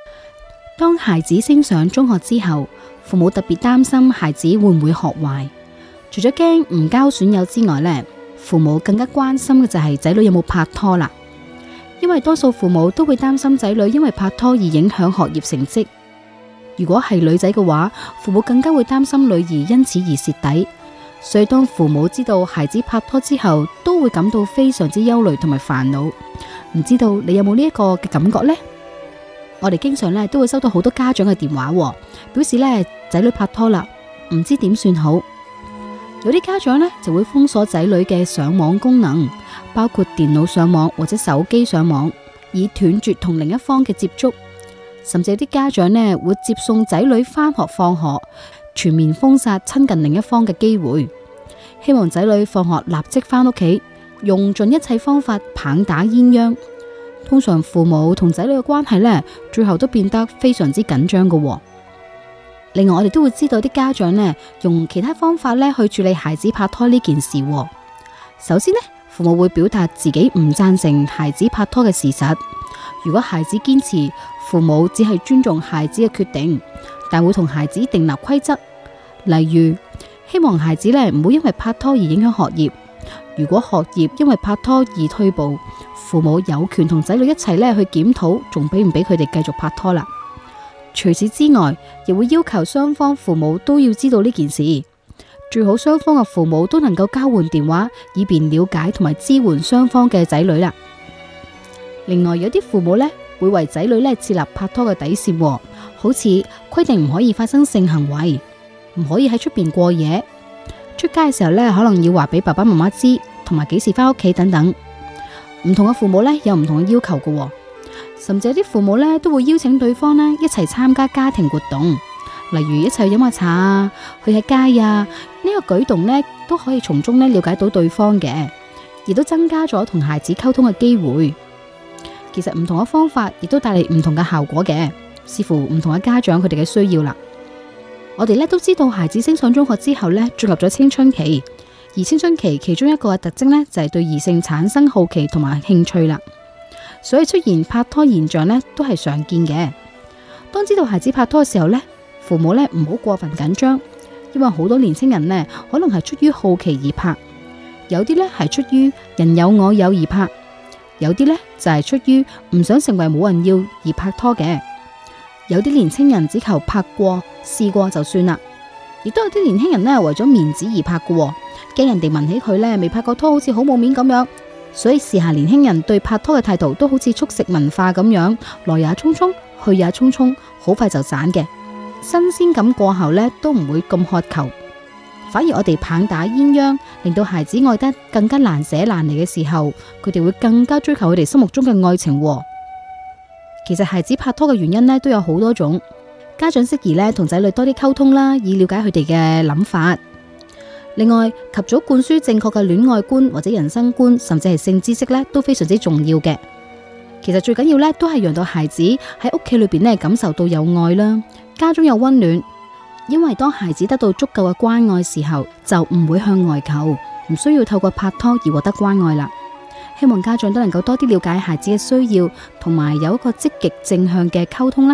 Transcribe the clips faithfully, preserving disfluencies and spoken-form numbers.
當孩子升上中學之後，父母特別擔心孩子會唔會學壞。除咗驚唔交損友之外呢，父母更加關心嘅就係仔女有冇拍拖啦。因為多數父母都會擔心仔女因為拍拖而影響學業成績。如果係女仔嘅話，父母更加會擔心女兒因此而蝕底。所以當父母知道孩子拍拖之後，都會感到非常之憂慮同埋煩惱。唔知道你有冇呢一個嘅感覺呢？我哋經常咧都會收到好多家長嘅電話，表示咧仔女拍拖啦，唔知點算好。有啲家長咧就會封鎖仔女嘅上網功能，包括電腦上網或者手機上網，以斷絕同另一方嘅接觸。甚至有啲家長咧會接送仔女返學放學，全面封殺親近另一方嘅機會，希望仔女放學立即返屋企，用盡一切方法棒打鴛鴦。通常父母同仔女嘅關係呢，最後都變得非常之緊張嘅。另外，我哋都會知道啲家長呢，用其他方法呢去處理孩子拍拖呢件事。首先呢，父母會表達自己唔贊成孩子拍拖嘅事實。如果孩子堅持，父母只係尊重孩子嘅決定，但會同孩子訂立規則，例如希望孩子呢唔好因為拍拖而影響學業。如果學業因為拍拖而退步，父母有權同仔女一齊咧去檢討，仲俾唔俾佢哋繼續拍拖啦。除此之外，亦會要求雙方父母都要知道呢件事，最好雙方嘅父母都能夠交換電話，以便了解同埋支援雙方嘅仔女啦。另外，有啲父母咧會為仔女咧設立拍拖嘅底線，好似規定唔可以發生性行為，唔可以喺出邊過夜，出街嘅時候咧可能要話俾爸爸媽媽知，同埋幾時返屋企等等。唔同嘅父母咧有唔同嘅要求嘅，甚至有啲父母咧都會邀請對方咧一齊參加家庭活動，例如一齊去飲下茶啊，去下街啊。呢個舉動咧都可以從中咧了解到對方嘅，亦都增加咗同孩子溝通嘅機會。其實唔同嘅方法亦都帶嚟唔同嘅效果嘅，視乎唔同嘅家長佢哋嘅需要啦。我哋咧都知道，孩子升上中學之後咧進入咗青春期。而青春期其中一個嘅特徵呢，就係對異性產生好奇同埋興趣啦，所以出現拍拖現象呢，都係常見嘅。當知道孩子拍拖嘅時候呢，父母呢唔好過分緊張，因為好多年輕人呢可能係出於好奇而拍，有啲呢係出於人有我有而拍，有啲呢就係出於唔想成為冇人要而拍拖嘅，有啲年輕人只求拍過試過就算啦，亦都有啲年輕人呢為咗面子而拍嘅。驚人哋聞起佢呢未拍過拖好似好冇面咁樣，所以時下年輕人對拍拖嘅態度都好似速食文化咁樣，來也匆匆，去也匆匆，好快就散嘅。新鮮感過後呢都唔會咁渴求，反而我哋棒打鴛鴦，令到孩子愛得更加難捨難離嘅時候，佢哋會更加追求佢哋心目中嘅愛情。其實孩子拍拖嘅原因呢都有好多種，家長適宜呢同仔女多啲溝通啦，以了解佢哋嘅諗法。另外，及早灌輸正確嘅戀愛觀或者人生觀，甚至係性知識咧，都非常之重要嘅。其實最緊要咧，都係讓到孩子喺屋企裏邊咧感受到有愛啦，家中有溫暖。因為當孩子得到足夠嘅關愛時候，就唔會向外求，唔需要透過拍拖而獲得關愛啦。希望家長都能夠多啲了解孩子嘅需要，同埋有一個積極正向嘅溝通啦。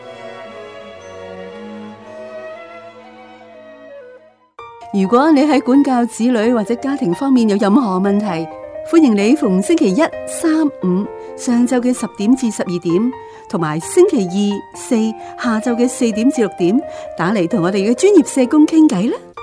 如果你喺管教子女或者家庭方面有任何問題，歡迎你逢星期一、三、五上晝嘅十點至十二點，同埋星期二、四下晝嘅四點至六點打嚟同我哋嘅專業社工傾偈啦。